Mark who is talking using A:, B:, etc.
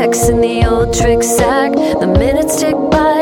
A: ex in the old trick sack. The minutes tick by,